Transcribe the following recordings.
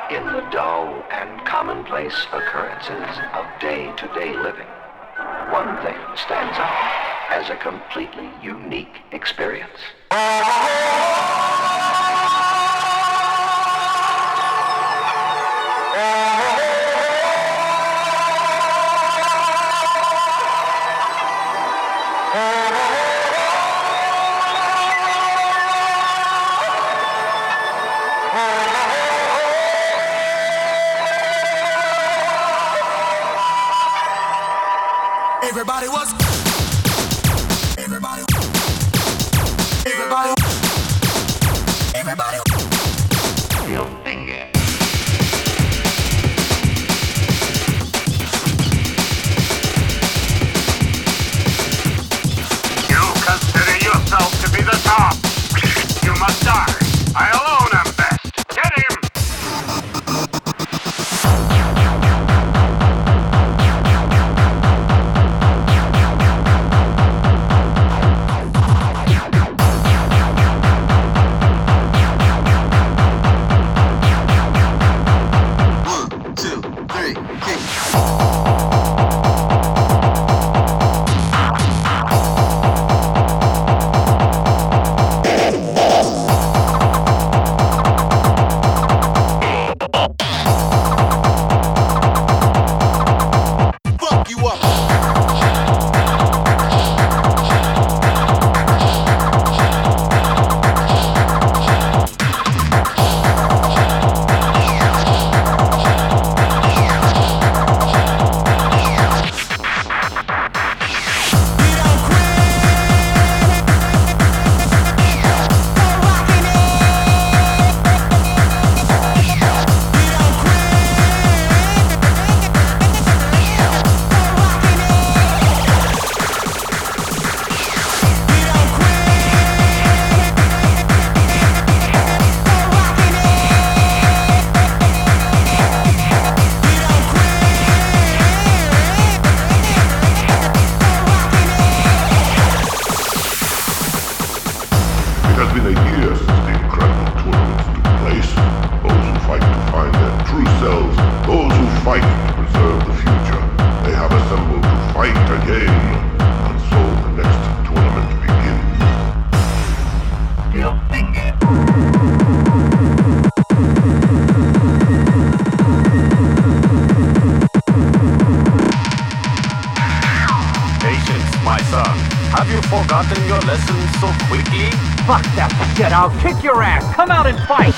In the dull and commonplace occurrences of day-to-day living, one thing stands out as a completely unique experience. Everybody was. Everybody. Your finger. You consider yourself to be the top. You must die. I alone am best. Get him! Fuck that shit, I'll kick your ass. Come out and fight.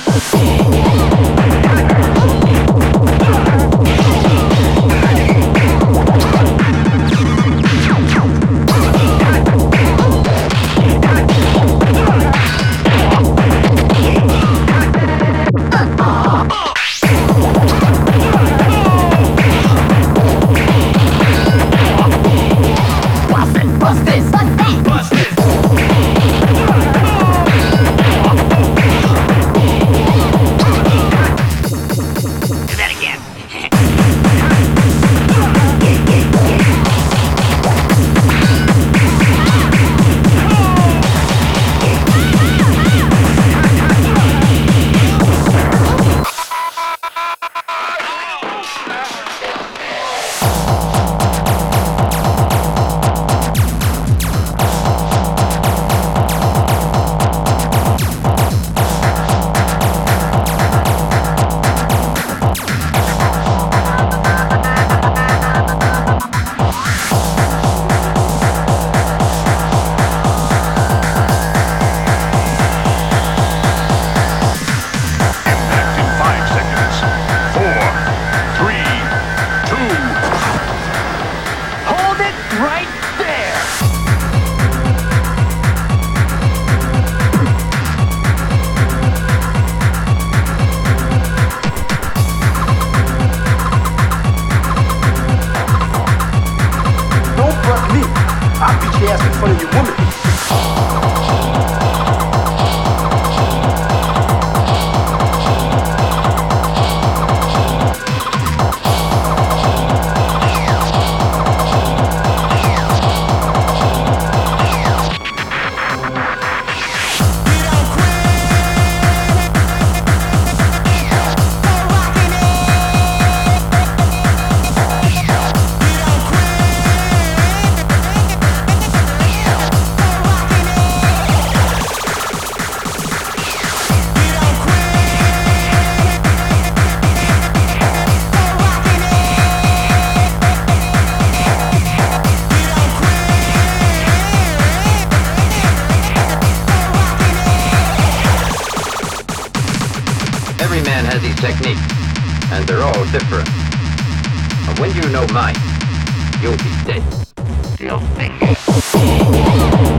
Every man has his technique, and they're all different. And when you know mine, you'll be dead. Still thinking.